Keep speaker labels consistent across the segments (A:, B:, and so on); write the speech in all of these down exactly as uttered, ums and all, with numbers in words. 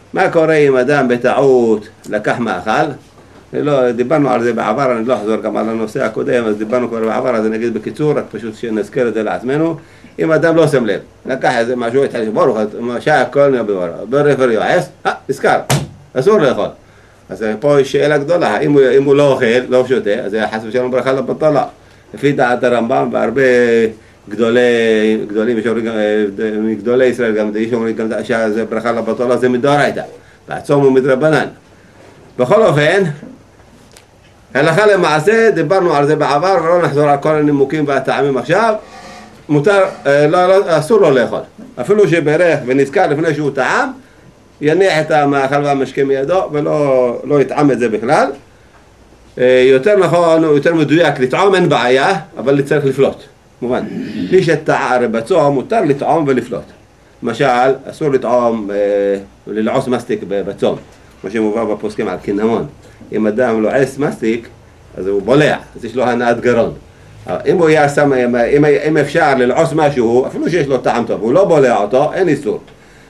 A: מה קורה אם אדם בטעות לקח מאכל? לא, דיברנו על זה בעבר, אני לא אחזור גם על הנושא הקודם, אז דיברנו כבר בעבר, אז אני אגיד בקיצור, רק פשוט שנזכר את זה לעצמנו. אם אדם לא שם לב, לקח איזה משהו, התחיל לשבור, שעה הכל נבוא, ברפר יועס, אה, נזכר, אסור לאכול. אז פה יש שאלה גדולה, אם הוא, אם הוא לא אוכל, לא שותה, אז זה חס ושלום ברכה לבטלה. לפי דעת הרמב"ם, והרבה גדולי, גדולים, גדולי ישראל, גם יש אומרים גם שזה ברכה לבטלה, זה מדאורייתא, והצום הוא מדרבנן. בכל אופן, הלכה למעשה, דיברנו על זה בעבר, ולא נחזור על כל הנימוקים והטעמים עכשיו, מותר, לא, לא, אסור לו לאכול. אפילו שברך ונזכר לפני שהוא טעם, יניח את המאכל והמשקה מידו ולא לא יטעם את זה בכלל. יותר נכון, יותר מדויק, לטעום אין בעיה, אבל צריך לפלוט. מובן. מי שטעה בצום, מותר לטעום ולפלוט. למשל, אסור לטעום וללעוס מסטיק בצום. מה שמובא בפוסקים על קינמון. אם אדם לועס מסטיק, אז הוא בולע, אז יש לו הנעת גרון. אם הוא יהיה שם, אם, אם אפשר ללעוס משהו, אפילו שיש לו טעם טוב, הוא לא בולע אותו, אין איסור.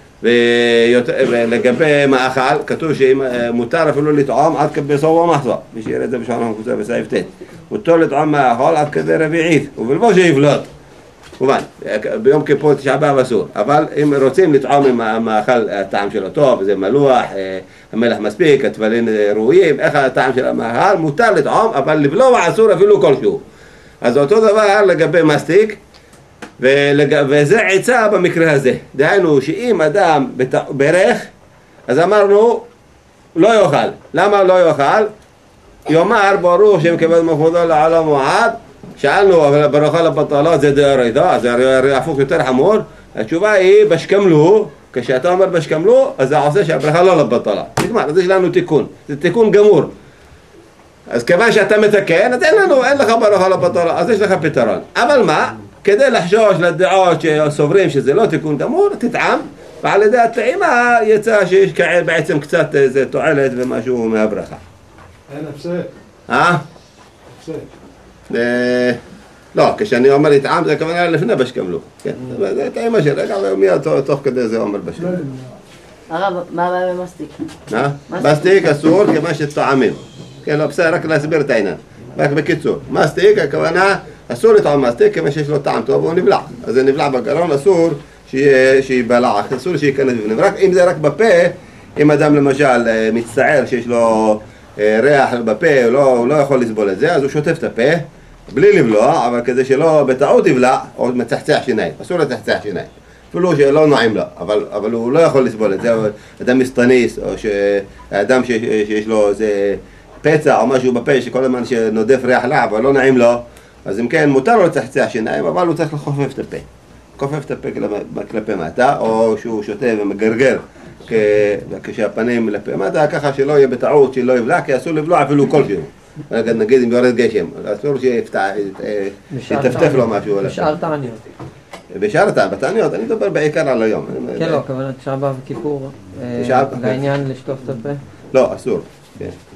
A: ולגבי מאכל, כתוב שמותר אפילו לטעום עד בסוף המחזור. מי שיראה את זה בשעון המקוצר בסעיף ט'. מותר לטעום מאכל עד כדי רביעית, ובלבוא שיבלוט. מובן, ביום כיפור תשעה באב אסור, אבל אם רוצים לטעום עם המאכל הטעם שלו טוב, זה מלוח, המלח מספיק, התבלין ראויים, איך הטעם של המאכל, מותר לטעום, אבל לבלוע אסור אפילו כלשהו. אז אותו דבר לגבי מסטיק, ולג... וזה עצה במקרה הזה. דהיינו שאם אדם בת... ברך, אז אמרנו לא יאכל. למה לא יאכל? יאמר ברוך שם כבוד מכבודו לעולם ועד. שאלנו, אבל ברכה לבטלות זה דאורייתא, אז זה הפוך יותר חמור. התשובה היא בשכמלו, כשאתה אומר בשכמלו, אז זה עושה שהברכה לא לבטלה. נגמר, אז יש לנו תיקון. זה תיקון גמור. אז כיוון שאתה מתקן, אז אין לנו, אין לך ברכה לבטלה, אז יש לך פתרון. אבל מה? כדי לחשוש לדעות שסוברים שזה לא תיקון גמור, תטעם, ועל ידי הטעימה יצא שיש בעצם קצת איזה תועלת ומשהו מהברכה.
B: אין הפסק.
A: אה?
B: הפסק.
A: לא, כשאני אומר לטעם זה כמובן לפני בשכמלו. כן, זה טעימה שרגע, ומיד תוך כדי זה אומר בשכמלו.
C: הרב, מה הבעיה במסטיק?
A: מה? מסטיק אסור כמה שטועמים. כן, לא, בסדר, רק להסביר את העניין. רק בקיצור, מסטיק, הכוונה, אסור לטעום מסטיק, כמה שיש לו טעם טוב, הוא נבלע. אז זה נבלע בגרון, אסור שיבלע, אסור שייכנס בפנים. רק אם זה רק בפה, אם אדם למשל מצטער שיש לו ריח בפה, הוא לא, הוא לא יכול לסבול את זה, אז הוא שוטף את הפה, בלי לבלוע, אבל כדי שלא בטעות יבלע, או מצחצח שיניים, אסור לצחצח שיניים. אפילו שלא נעים לו, אבל, אבל הוא לא יכול לסבול את זה, אדם מסטניס, או שאדם שיש לו איזה פצע או משהו בפה שכל הזמן שנודף ריח רע, אבל לא נעים לו, אז אם כן, מותר לו לצחצח שיניים, אבל הוא צריך לחופף את הפה. לחופף את הפה כלפי מטה, או שהוא שותה ומגרגר כשהפנים כלפי מטה, ככה שלא יהיה בטעות, שלא יבלע, כי אסור לבלוע אפילו כלשהו. נגיד אם יורד גשם, אסור שיטפטף לו משהו.
D: בשאר תעניות.
A: בשאר תעניות, בתעניות, אני מדבר בעיקר על היום.
D: כן, לא, כוונת שעה באב וכיפור, לעניין לשטוף את הפה?
A: לא, אסור. כן.